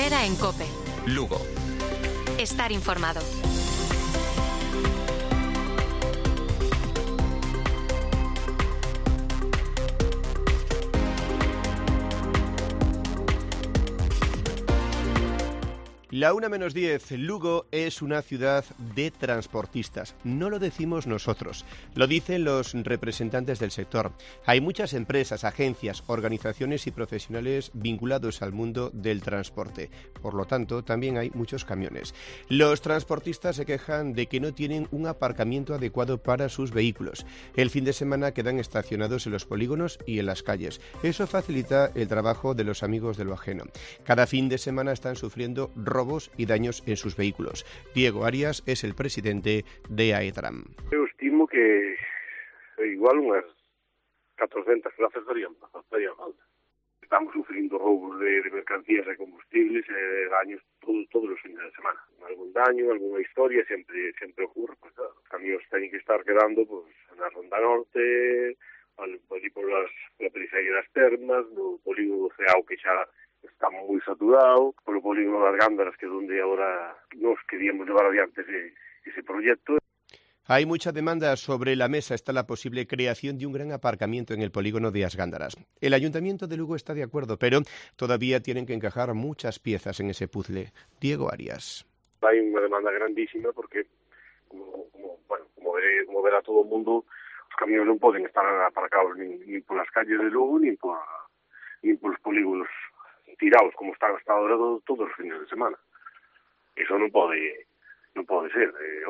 Carrera en COPE. Lugo. Estar informado. La 1:10, Lugo es una ciudad de transportistas. No lo decimos nosotros, lo dicen los representantes del sector. Hay muchas empresas, agencias, organizaciones y profesionales vinculados al mundo del transporte. Por lo tanto, también hay muchos camiones. Los transportistas se quejan de que no tienen un aparcamiento adecuado para sus vehículos. El fin de semana quedan estacionados en los polígonos y en las calles. Eso facilita el trabajo de los amigos de lo ajeno. Cada fin de semana están sufriendo robos y daños en sus vehículos. Diego Arias es el presidente de AETRAM. Eu estimo que igual unhas 400 plazas darían falta. Estamos sufrindo roubos de mercancías e combustibles e daños todos os fines de semana. Algún daño, alguna historia sempre ocurre. Pues, claro, os camións teñen que estar quedando na Ronda Norte, ali pola periferia das Termas, no polígono Ceao que xa está moi saturado, polo polígono das Gándaras, que é onde agora nos queríamos levar adiante ese proxecto. Hay mucha demanda. Sobre la mesa está la posible creación de un gran aparcamiento en el polígono de As Gándaras. El Ayuntamiento de Lugo está de acuerdo, pero todavía tienen que encajar muchas piezas en ese puzzle. Diego Arias. Hay unha demanda grandísima porque, como verá todo o mundo, os camións non poden estar aparcados nin polas calles de Lugo, nin polos polígonos tirados como están hasta ahora todos os fines de semana. Eso non pode ser.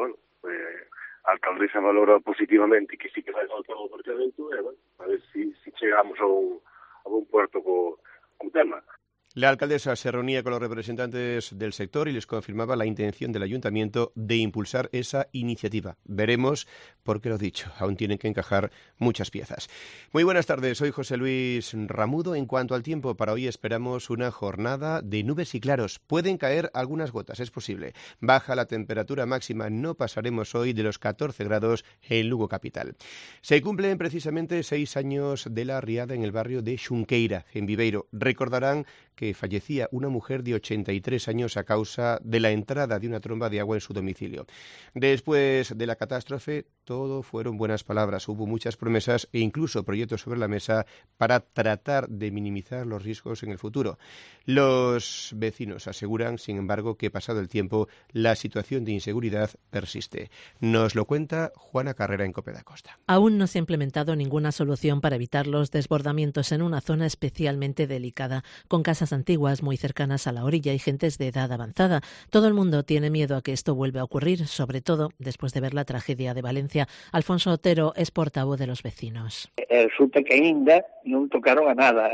A alcaldesa valora positivamente que sí que vai faltar o aparcamento, a ver si chegamos a un puerto co tema. La alcaldesa se reunía con los representantes del sector y les confirmaba la intención del ayuntamiento de impulsar esa iniciativa. Veremos, porque lo dicho, aún tienen que encajar muchas piezas. Muy buenas tardes, soy José Luis Ramudo. En cuanto al tiempo, para hoy esperamos una jornada de nubes y claros. Pueden caer algunas gotas, es posible. Baja la temperatura máxima, no pasaremos hoy de los 14 grados en Lugo capital. Se cumplen precisamente 6 años de la riada en el barrio de Xunqueira, en Viveiro. Recordarán que fallecía una mujer de 83 años a causa de la entrada de una tromba de agua en su domicilio. Después de la catástrofe, todo fueron buenas palabras. Hubo muchas promesas e incluso proyectos sobre la mesa para tratar de minimizar los riesgos en el futuro. Los vecinos aseguran, sin embargo, que pasado el tiempo, la situación de inseguridad persiste. Nos lo cuenta Juana Carrera en COPE da Costa. Aún no se ha implementado ninguna solución para evitar los desbordamientos en una zona especialmente delicada, con casas antiguas muy cercanas a la orilla y gentes de edad avanzada. Todo el mundo tiene miedo a que esto vuelva a ocurrir, sobre todo después de ver la tragedia de Valencia. Alfonso Otero es portavoz de los vecinos. Resulta que ainda non tocaron a nada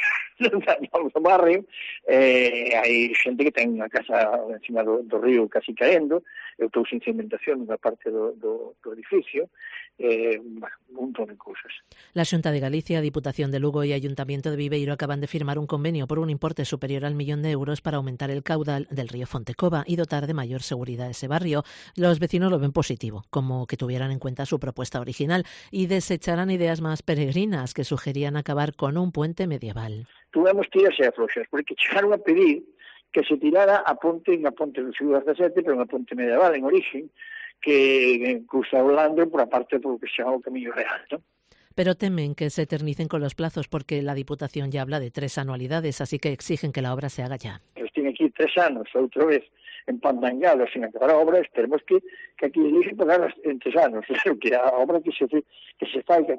no barrio. Hai xente que ten unha casa encima do río casi caendo. Eu estou sin cimentación na parte do edificio. Un montón de cousas. La Xunta de Galicia, Diputación de Lugo y Ayuntamiento de Viveiro acaban de firmar un convenio por un importe superior al 1 millón de euros para aumentar el caudal del río Fontecova y dotar de mayor seguridad a ese barrio. Los vecinos lo ven positivo, como que tuvieran en cuenta su propuesta original y desecharan ideas más peregrinas que sugerían acabar con un puente medieval. Tuvemos tiras e afloxas, porque chegaron a pedir que se tirara a ponte do siglo XVII, pero unha ponte medieval en origen, que cruza o Landro por a parte do que se chama o Camiño Real, ¿no? Pero temen que se eternicen con los plazos porque la Diputación ya habla de 3 anualidades, así que exigen que la obra se haga ya. Pues tiene aquí 3 anos, outra vez empantangados sin acabar a obra. Esperemos que aquí eligen pagar en 3 anos, que a obra que se faiga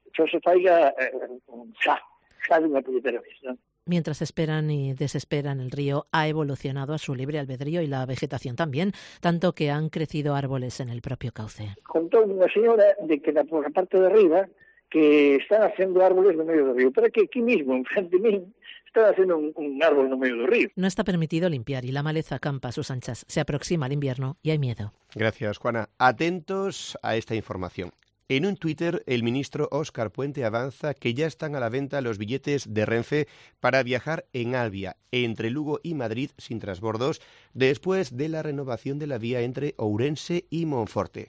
xa de unha puñetera vez, ¿no? Mientras esperan y desesperan, el río ha evolucionado a su libre albedrío y la vegetación también, tanto que han crecido árboles en el propio cauce. Contó unha señora de que por la parte de arriba que están haciendo árboles no medio do río, pero que aquí mismo, enfrente de mí, están haciendo un árbol no medio do río. No está permitido limpiar y la maleza campa a sus anchas. Se aproxima el invierno y hay miedo. Gracias, Juana. Atentos a esta información. En un Twitter, el ministro Óscar Puente avanza que ya están a la venta los billetes de Renfe para viajar en Alvia, entre Lugo y Madrid sin transbordos, después de la renovación de la vía entre Ourense y Monforte.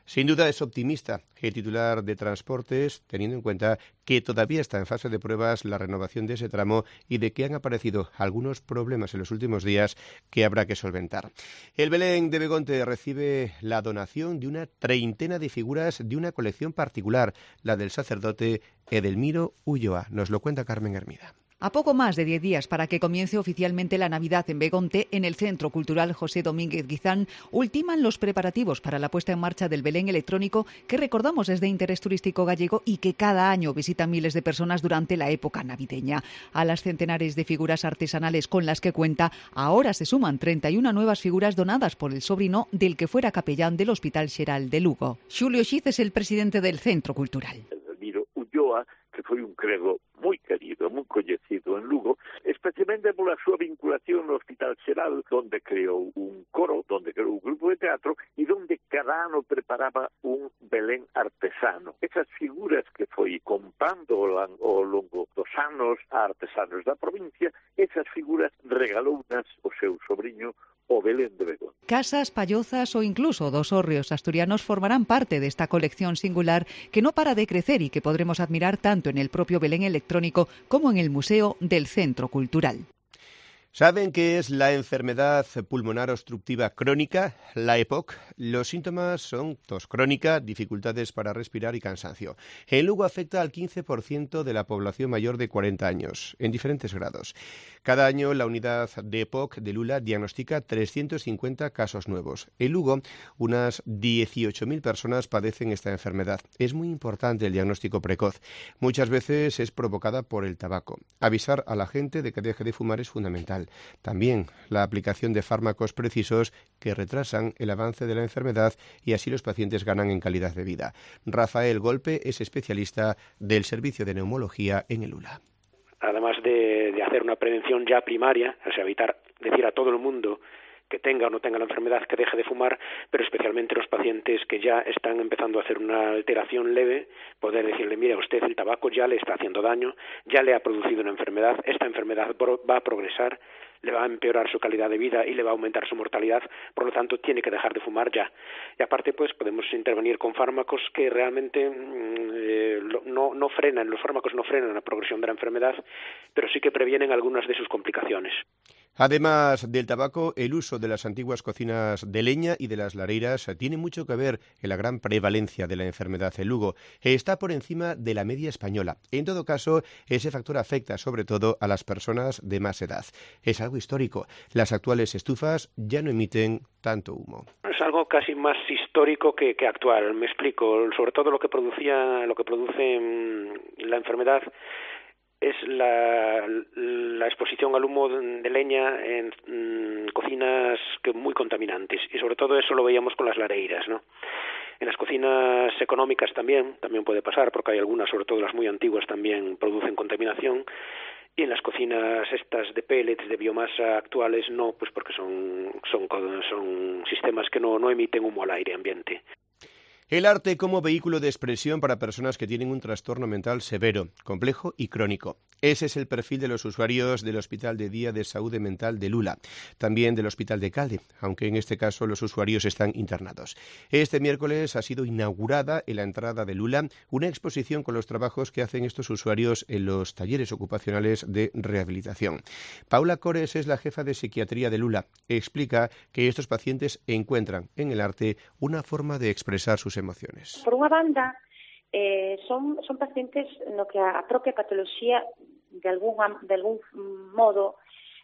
Sin duda es optimista el titular de Transportes, teniendo en cuenta que todavía está en fase de pruebas la renovación de ese tramo y de que han aparecido algunos problemas en los últimos días que habrá que solventar. El Belén de Begonte recibe la donación de una treintena de figuras de una colección particular, la del sacerdote Edelmiro Ulloa. Nos lo cuenta Carmen Hermida. A poco más de 10 días para que comience oficialmente la Navidad en Begonte, en el Centro Cultural José Domínguez Guizán, ultiman los preparativos para la puesta en marcha del Belén electrónico, que recordamos es de interés turístico gallego y que cada año visitan miles de personas durante la época navideña. A las centenares de figuras artesanales con las que cuenta, ahora se suman 31 nuevas figuras donadas por el sobrino del que fuera capellán del Hospital Xeral de Lugo. Xulio Xiz es el presidente del Centro Cultural. Edelmiro Ulloa, que foi un crego moi querido, moi coñecido en Lugo, especialmente pola súa vinculación no Hospital Xeral, onde creou un coro, onde creou un grupo de teatro e onde cada ano preparaba un Belén artesano. Esas figuras que foi comprando ao longo dos anos a artesanos da provincia, esas figuras regalounas o seu sobrinho o Belén de Begón. Casas, pallozas ou incluso dos hórreos asturianos formarán parte desta colección singular que no para de crecer y que podremos admirar tanto en el propio Belén electrónico como en el Museo del Centro Cultural. ¿Saben qué es la enfermedad pulmonar obstructiva crónica, la EPOC? Los síntomas son tos crónica, dificultades para respirar y cansancio. En Lugo afecta al 15% de la población mayor de 40 años, en diferentes grados. Cada año la unidad de EPOC de Lula diagnostica 350 casos nuevos. En Lugo, unas 18.000 personas padecen esta enfermedad. Es muy importante el diagnóstico precoz. Muchas veces es provocada por el tabaco. Avisar a la gente de que deje de fumar es fundamental. También la aplicación de fármacos precisos que retrasan el avance de la enfermedad y así los pacientes ganan en calidad de vida. Rafael Golpe es especialista del Servicio de Neumología en el ULA. Además de hacer una prevención ya primaria, o sea, evitar decir a todo el mundo que tenga o no tenga la enfermedad que deje de fumar, pero especialmente los pacientes que ya están empezando a hacer una alteración leve, poder decirle, mira, usted el tabaco ya le está haciendo daño, ya le ha producido una enfermedad, esta enfermedad va a progresar, le va a empeorar su calidad de vida y le va a aumentar su mortalidad, por lo tanto tiene que dejar de fumar ya. Y aparte pues podemos intervenir con fármacos que realmente no frenan, los fármacos no frenan la progresión de la enfermedad, pero sí que previenen algunas de sus complicaciones. Además del tabaco, el uso de las antiguas cocinas de leña y de las lareiras tiene mucho que ver en la gran prevalencia de la enfermedad en Lugo. Está por encima de la media española. En todo caso, ese factor afecta sobre todo a las personas de más edad. Es algo histórico. Las actuales estufas ya no emiten tanto humo. Es algo casi más histórico que actual. Me explico. Sobre todo lo que produce la enfermedad es la exposición al humo de leña en cocinas muy contaminantes, y sobre todo eso lo veíamos con las lareiras, ¿no? En las cocinas económicas también puede pasar, porque hay algunas, sobre todo las muy antiguas, también producen contaminación, y en las cocinas estas de pellets, de biomasa actuales no, pues porque son sistemas que no emiten humo al aire ambiente. El arte como vehículo de expresión para personas que tienen un trastorno mental severo, complejo y crónico. Ese es el perfil de los usuarios del Hospital de Día de Saúde Mental de Lula, también del Hospital de Calde, aunque en este caso los usuarios están internados. Este miércoles ha sido inaugurada en la entrada de Lula una exposición con los trabajos que hacen estos usuarios en los talleres ocupacionales de rehabilitación. Paula Cores es la jefa de psiquiatría de Lula. Explica que estos pacientes encuentran en el arte una forma de expresar sus emociones. Por unha banda, son pacientes no que a propia patoloxía de algún modo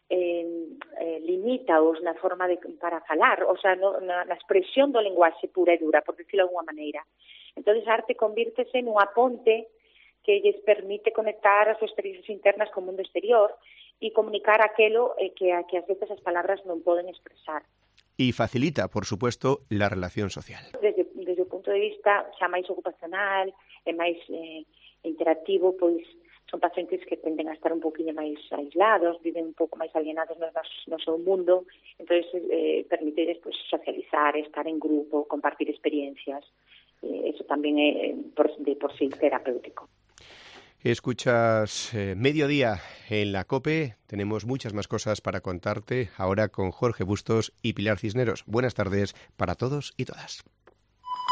limítaos na forma para falar, o sea, na expresión do lenguaxe pura e dura, por decirlo de alguma maneira. Entón, a arte convírtese nunha ponte que lles permite conectar as súas experiencias internas co mundo exterior e comunicar aquelo que ás veces as palabras non poden expresar. Y facilita, por supuesto, la relación social. Desde o punto de vista xa máis ocupacional e máis interactivo, pois son pacientes que tenden a estar un poquinho máis aislados, viven un pouco máis alienados no seu mundo, entón permite pois, socializar, estar en grupo, compartir experiencias. Eso tamén é por sí terapéutico. Escuchas Mediodía en la COPE. Tenemos muchas más cosas para contarte ahora con Jorge Bustos y Pilar Cisneros. Buenas tardes para todos y todas.